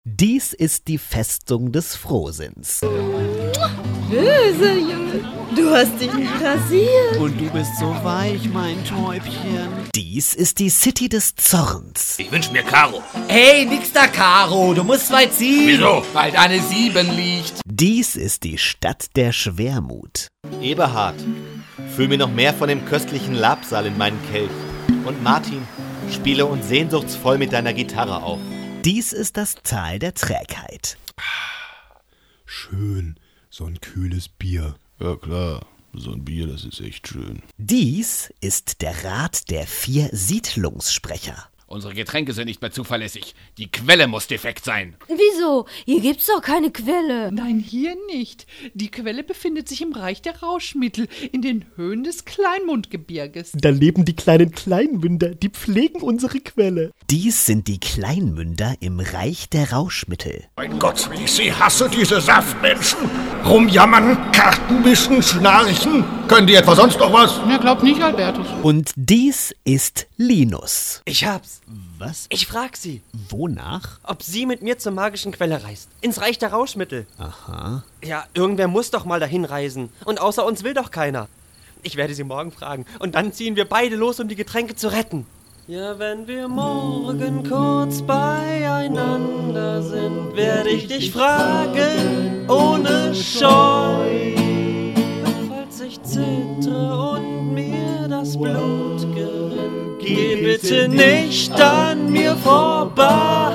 Dies ist die Festung des Frohsinns. Böse Junge, du hast dich nicht rasiert. Und du bist so weich, mein Täubchen. Dies ist die City des Zorns. Ich wünsch mir Karo. Hey, nix da, Karo. Du musst 2 ziehen. Wieso? Weil da eine 7 liegt. Dies ist die Stadt der Schwermut. Eberhard, füll mir noch mehr von dem köstlichen Labsal in meinen Kelch. Und Martin, spiele uns sehnsuchtsvoll mit deiner Gitarre auf. Dies ist das Tal der Trägheit. Schön, so ein kühles Bier. Ja klar, so ein Bier, das ist echt schön. Dies ist der Rat der 4 Siedlungssprecher. Unsere Getränke sind nicht mehr zuverlässig. Die Quelle muss defekt sein. Wieso? Hier gibt's doch keine Quelle. Nein, hier nicht. Die Quelle befindet sich im Reich der Rauschmittel, in den Höhen des Kleinmundgebirges. Da leben die kleinen Kleinmünder, die pflegen unsere Quelle. Dies sind die Kleinmünder im Reich der Rauschmittel. Mein Gott, wie ich sie hasse, diese Saftmenschen. Rumjammern, Karten mischen, schnarchen. Können die etwa sonst noch was? Ja, glaub nicht, Albertus. Und dies ist Linus. Ich hab's. Was? Ich frag sie, Wonach? ob sie mit mir zur magischen Quelle reist. Ins Reich der Rauschmittel. Aha. Ja, irgendwer muss doch mal dahin reisen. Und außer uns will doch keiner. Ich werde sie morgen fragen. Und dann ziehen wir beide los, um die Getränke zu retten. Ja, wenn wir morgen kurz beieinander sind, werde ich dich fragen, ohne Scheu. Falls ich zittere und mir das Blut gerinnt, geh bitte nicht an mir vorbei.